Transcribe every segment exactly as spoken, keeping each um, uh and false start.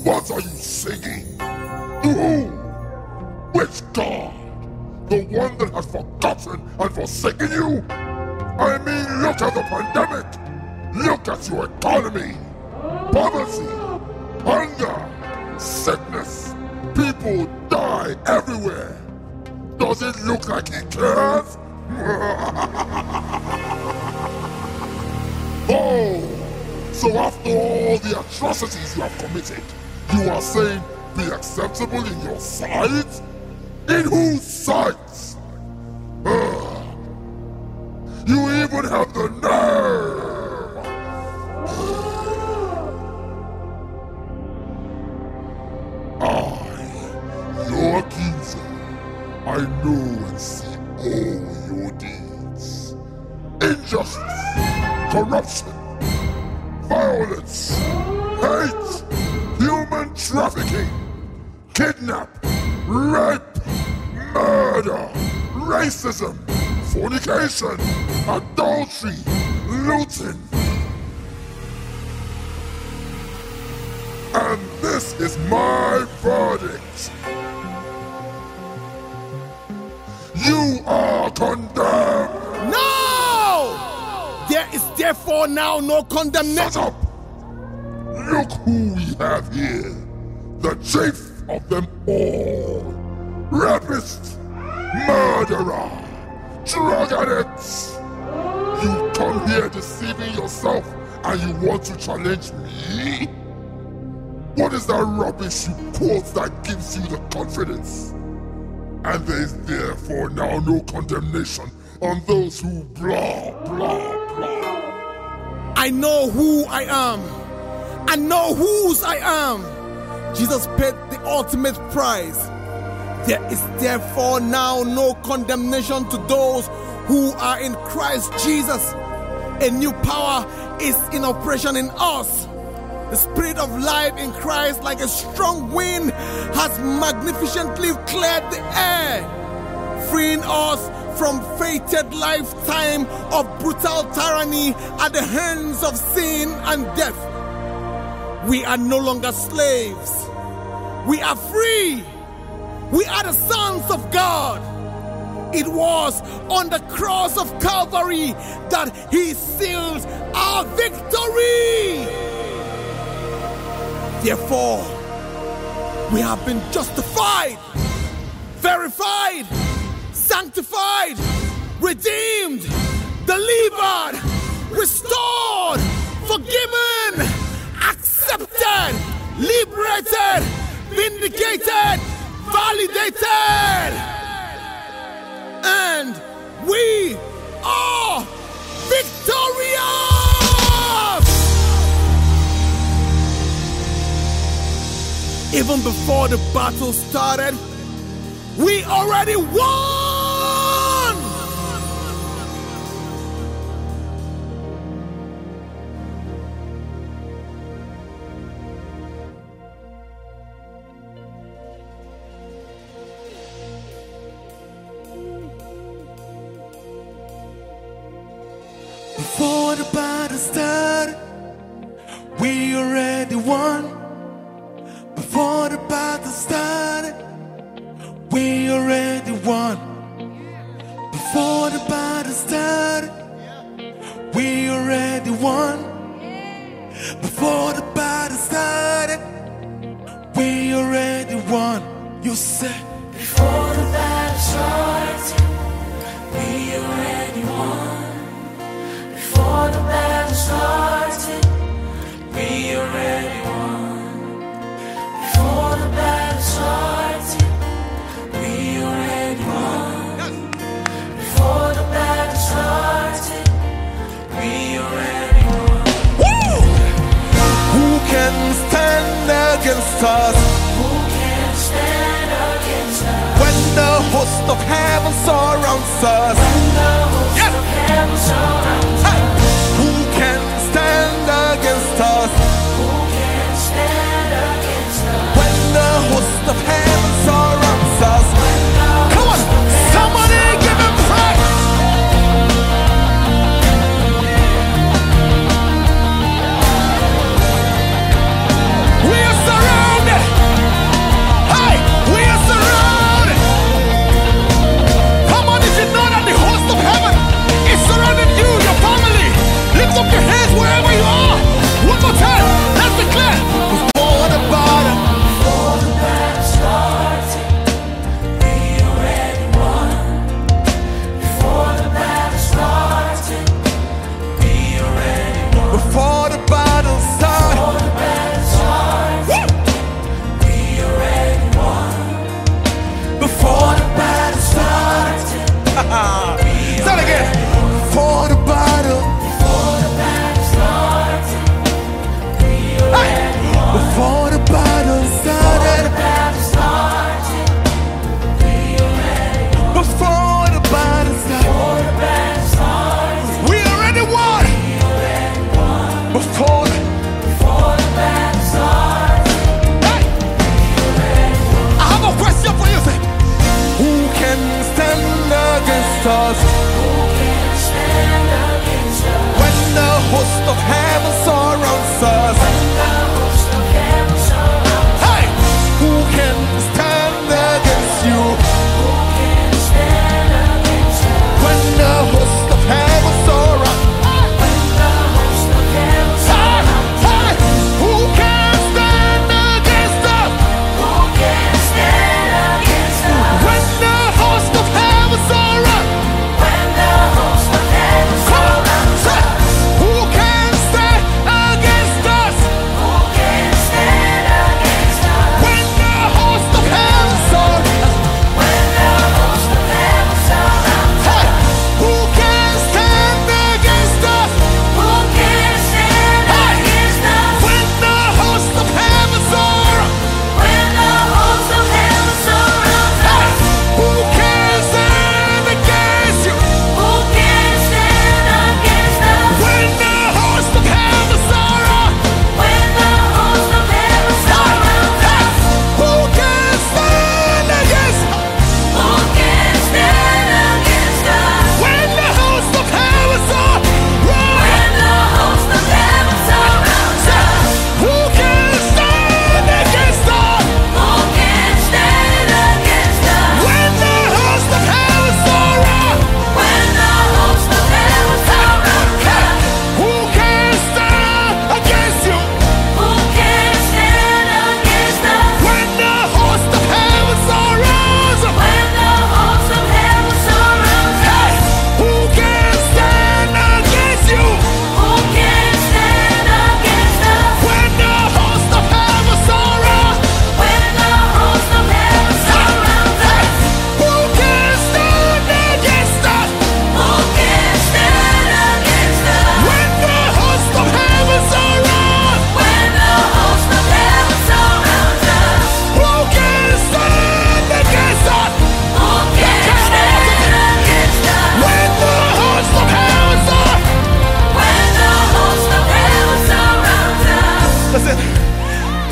What are you singing? To who? Which God? The one that has forgotten and forsaken you? I mean, look at the pandemic. Look at your economy. Poverty, hunger, sickness. People die everywhere. Does it look like he cares? Oh, so after all the atrocities you have committed, you are saying be acceptable in your sight? In whose sight? Uh, you even have the nerve! I, your accuser, I know and see all your deeds. Injustice, corruption, violence, hate, human trafficking, kidnap, rape, murder, racism, fornication, adultery, looting. And this is my verdict. You are condemned. No! There is therefore now no condemnation. Shut up! Look who we have here. The chief of them all. Rapist, murderer, drug addicts. You come here deceiving yourself and you want to challenge me? What is that rubbish you quote that gives you the confidence? And there is therefore now no condemnation on those who blah, blah, blah. I know who I am. I know whose I am. Jesus paid the ultimate price. There is therefore now no condemnation to those who are in Christ Jesus. A new power is in operation in us. The Spirit of life in Christ, like a strong wind, has magnificently cleared the air, freeing us from fated lifetime of brutal tyranny at the hands of sin and death. We are no longer slaves. We are free. We are the sons of God. It was on the cross of Calvary that He sealed our victory. Therefore, we have been justified, verified, sanctified, redeemed, delivered, restored, forgiven, accepted, liberated, vindicated, validated, and we are victorious! Even before the battle started, we already won! Before the battle started, we already won. Before the battle started, we already won. Before the battle started, we already won. Before the battle started, we already won. You said, before the battle started, we already won. Before the battle started, we already won. Before the battle started, we already won. Before the battle started, we already won. Woo! Who can stand against us? Who can stand against us? When the host of heaven surrounds us. When the host Yes! of heaven surrounds Hey! us. Who can stand against us? Who can stand against us? When the host of heaven surrounds us. Come on, somebody give him praise. We are surrounded.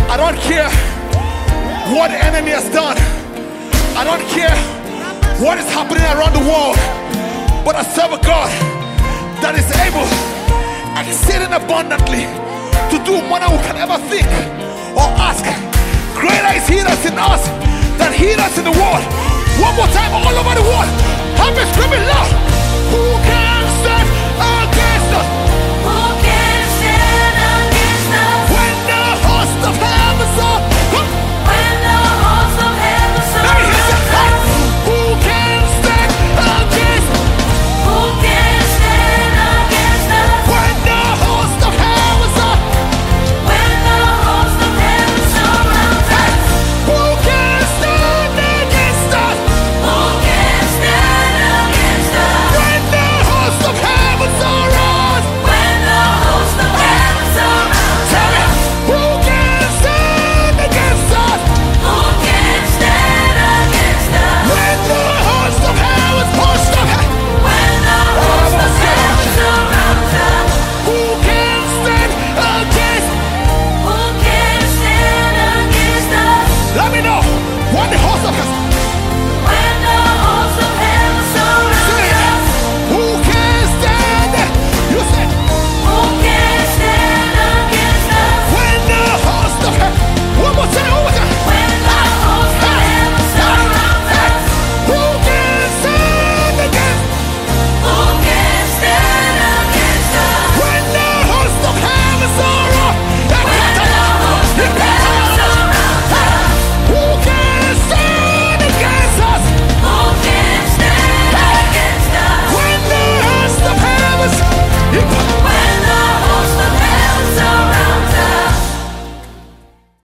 I don't care what the enemy has done. I don't care what is happening around the world. But I serve a God that is able, exceeding abundantly, to do more than we can ever think or ask. Greater is He that's in us than He that's in the world. One more time, all over the world. Help me scream it loud. Who can stand